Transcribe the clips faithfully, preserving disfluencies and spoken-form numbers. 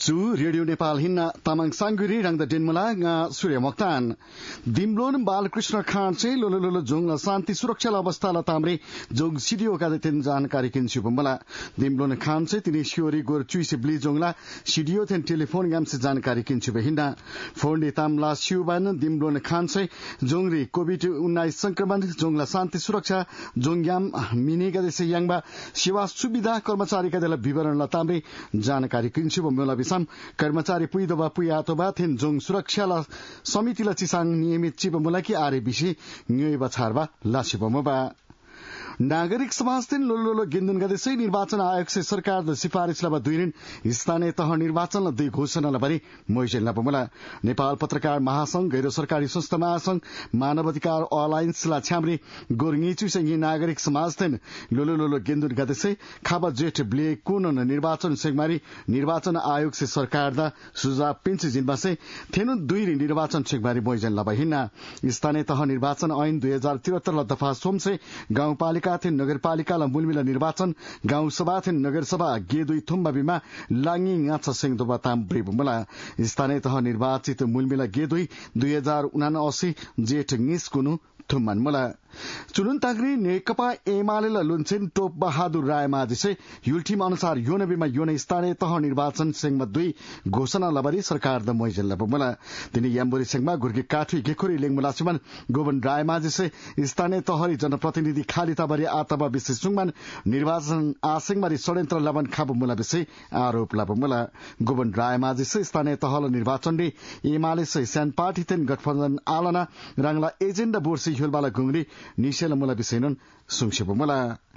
Chu Radio Nepal hinna tamang sanguri rang da dinmala nga Surya Mokhtan Dimlon Balakrishna Khan se lolo lolo jong la शान्ति सुरक्षा अवस्था ला तामरे जोग सिडियो का दिन जानकारी किन्छु बमला दिमलोन खान से तिनी शियोरी गोर चुई से ब्ली जोंगला सिडियो थेन टेलिफोन गाम से जानकारी किन्छु बहिना फोन दे तामला शिवबान दिमलोन खान से जोंगरी कोभिड उन्नाइस संक्रमण जोंगला शान्ति सुरक्षा जोंग्याम मिनी का देसे यांगबा सेवा सुविधा कर्मचारी का देला विवरण ला तामरे जानकारी किन्छु बमला बिसम कर्मचारी पुइदबा पुयातोबा थेन जोंग सुरक्षा ला समिति ला चिसाङ नियमित चिबमला कि आरे बिसी न्यय बछारबा लासिबमबा नागरिक समाज दिन लोलो गिन्दुन गदेसै निर्वाचन आयोग से सरकार द सिफारिश लब दुइरिन स्थानीय तह निर्वाचन दुई घोषणा लबरी मोइजेल लबमला नेपाल पत्रकार महासंघ गैर सरकारी संस्था महासंघ मानव अधिकार अलायन्स ला छ्यामरी गोरङिचु संघी नागरिक समाज दिन लोलो लोलो गिन्दुन गदेसै खाबा जेठ ब्ले कुन निर्वाचन सेगमारी निर्वाचन आयोग से सरकार द सुझाव पिन्छ जिनबासे थेनु दुइरिन निर्वाचन सेगमारी मोइजेल लबहिना स्थानीय तह निर्वाचन ऐन दुई हजार त्रिहत्तर ल दफा सोम से गाउँपालिका थिन नगरपालिकालाई मूलमिला निर्वाचन गाउँ सभा थिन नगरसभा गे दुई थुम्बा बिमा लाङी गाछा सिंहदोबा ताम ब्रिबुमला स्थानीय तह निर्वाचित मूलमिला गे दुई दुई हजार उनासी जेठ निस कुनु थुम्मान मला चुनुन ताग्री नेकपा एमाले लुन्छेन टोप बहादुर राय माझिसे युल्टिम अनुसार योनबीमा योन स्थानीय तह निर्वाचन सेंगमा दुई घोषणा लबरी सरकार द मोइजेल लबमला तिनी याम्बुरी सेंगमा गुर्गी काठुई गेखुरी लेङमुलासिमन गोवन राय माझिसे स्थानीय तहरी जनप्रतिनिधि खालिता बरी आतबा विशेष सुङमान निर्वाचन आसिङमारी षड्यन्त्र लबन खाबु मुला विषय आरोप लबमला गोवन राय माझिसे स्थानीय तहल निर्वाचन रे एमाले से स्यान पार्टी तेन गठबन्धन आलना राङला एजेन्डा बोर्सी हिलबाला गुंगरी निशेल मुला विषयन सुङसेबमला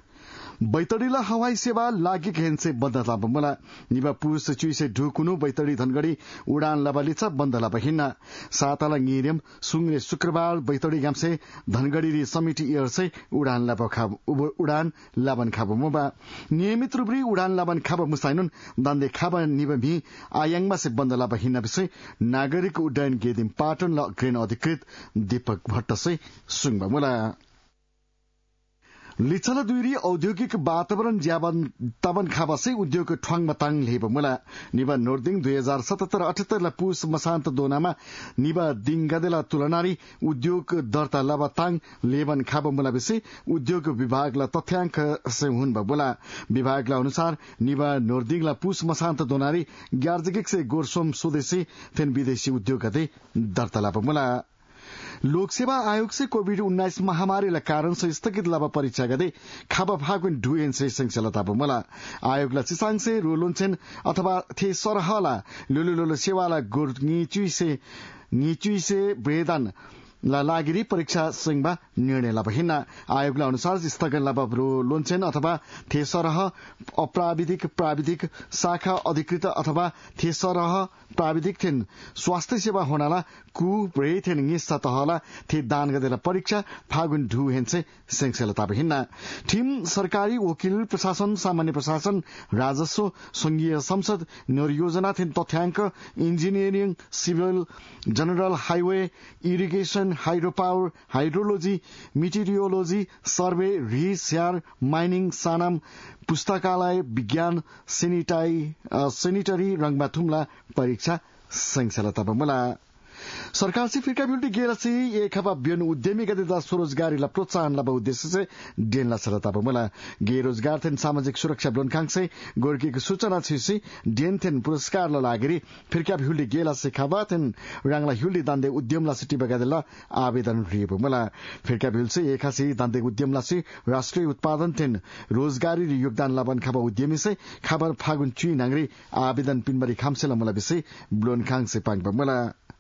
बैतडीला हवाई सेवा लागि घेन्से बन्दला बमला निबा पुस चुइसे ढुकुनु बैतडी धनगढ़ी उडान लबलिचा बन्दला बहिना साताला ङिरेम सुङरे शुक्रबार बैतडी गामसे धनगढ़ी री समिति एयर से उडान लब खाब उडान लाबन खाब मोबा नियमित रूपरी उडान लाबन खाब मुसाइनुन दन्दे खाब निबमी आयांगमा से बन्दला बहिना विषय नागरिक उड्डयन गेदिम पाटन ल ग्रेन अधिकृत दीपक भट्ट से सुङबा मुला लिचल दुइरी औद्योगिक वातावरण ज्याबन तबन खाबसे उद्योग ठ्वाङ मताङ लेब मुला निबा नोर्दिङ दुई हजार सतहत्तर अठहत्तर ला पुस मसान्त दोनामा निबा दिङगदेला तुलनारी उद्योग दर्ता लबताङ लेबन खाब मुला विषय उद्योग विभाग ला तथ्याङ्क से हुन बबुला विभाग ला अनुसार निबा नोर्दिङ ला पुस मसान्त दोनारी ग्यार्जगिक से गोरसोम स्वदेशी थेन विदेशी उद्योग गदे दर्ता लब मुला लोकसेवा आयोग से कोविड उन्नाइस महामारी कारण से स्थगित लाभ परीक्षा गदे खाबा फागुन डुएन से संचलता बमला आयोग ला चिसाङ से रोलोन्छेन अथवा थे सरहला लुलुलुलु सेवाला गुर्नी चुई से निचुई से वेदन ला लागिरी परीक्षा सिंहबा निर्णय लबहिना आयोगला अनुसार स्थगन लाभ लोन्छेन अथवा थे सरह अप्राविधिक प्राविधिक शाखा अधिकृत अथवा थे सरह प्राविधिक थिन स्वास्थ्य सेवा होनाला कु ब्रे थिन निस्ता तहला थे दान गदेला परीक्षा फागुन ढु हेन्से सेंक्सेलता बहिना टीम सरकारी वकिल प्रशासन सामान्य प्रशासन राजस्व संघीय संसद निर्योजना थिन तथ्याङ्क engineering civil general highway irrigation hydro power hydrology meteorology survey रिस्यार माइनिङ सानाम पुस्तकालय विज्ञान सेनिटाई सेनिटरी रंगमा थुम्ला परीक्षा संचलता बमला सरकार से फिरका बिल्टी गेलसी एक हवा बियन उद्यमी गदे दा स्वरोजगारी ला प्रोत्साहन लब उद्देश्य से डेन ला सरता बमला गे रोजगार थेन सामाजिक सुरक्षा ब्लोनखाङ से गोर्की को सूचना छिसी डेन थेन पुरस्कार ला लागरी फिरका बिल्टी गेला से खाबा थेन राङला हिल्डी दान्दे उद्यम ला सिटी बगादे ला आवेदन रिए बमला फिरका बिल से एक हसी दान्दे उद्यम ला से राष्ट्रिय उत्पादन थेन रोजगारी रि योगदान लाबन खाबा उद्यमी से खबर फागुन चुई नांगरी आवेदन पिनबरी खामसेला मला विषय ब्लोनखाङ से पाङ बमला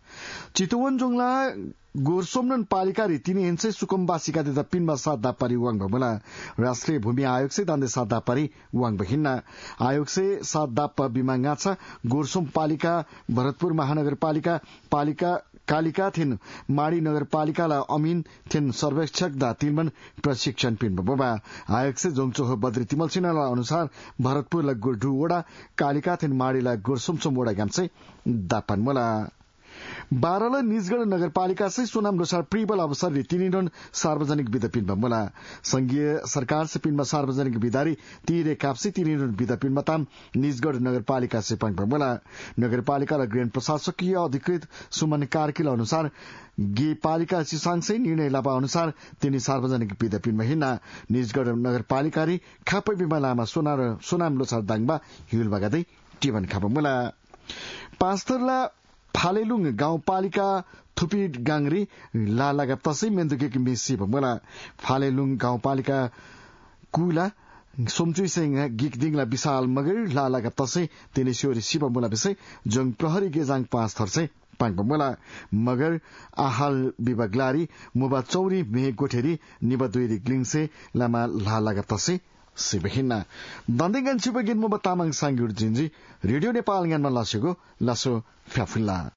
चितवन जोंगला गोरसोमनन पालिका रीतिनी हिंसे सुकुम्बासिका देदा पिनमा सात दापारी वाङ भमला राष्ट्रिय भूमि आयोग से दान्दे सात दापारी वाङ बहिना आयोग से सात दापा बिमाङा छ गोरसोम पालिका भरतपुर महानगरपालिका पालिका कालिका थिन माडी नगरपालिकाला अमीन थिन सर्वेक्षक दा तिलमन प्रशिक्षण पिन बबा आयोग से जोङचोह बद्री तिमल सिन्हाला अनुसार भरतपुर गुरडु वडा कालिका थिन माडीला गोरसोम सोम वडा गामसे दापन मला बाह्रल निजगढ नगरपालिका से सोनाम लोसार प्रिबल अवसर रीतिनिधन सार्वजनिक विदा पिनमा मुला संघीय सरकार से पिनमा सार्वजनिक विदारी तीरे काप्सी तिनिधन विदा पिनमा ताम निजगढ नगरपालिका से पंग मुला नगरपालिका र गृह प्रशासकीय अधिकृत सुमन कार्कील अनुसार गे पालिका चिसाङसै निर्णय लाभा अनुसार तिनी सार्वजनिक विदा पिनमा हिँड्ना निजगढ नगरपालिका री खापै बिमा लामा सोना र सोनाम लोसार दाङबा हिउल बगादै टिभन खापा मुला पाँचथरला फालेलुङ गाउँपालिका थुपी गाङ्री ला लगा तसै मेन्दुके मिसी भमला फालेलुङ गाउँपालिका कुला सोमचुई सिंह गिकदिङला विशाल मगर ला लगा तसै तिनी सियोरी शिव मुला विषय जङ प्रहरी गेजाङ पाँच थर्सै पाङ मुला मगर आहाल विभागलारी मुबा चौरी मे गोठेरी निबा दुई ग्लिङसे लामा ला लगा तसै सिबहिना दन्दिगन सिबगिन मुबा तामाङ सांगुर जिन्जी रेडियो नेपाल ज्ञानमा लासेको लासो फ्याफुल्ला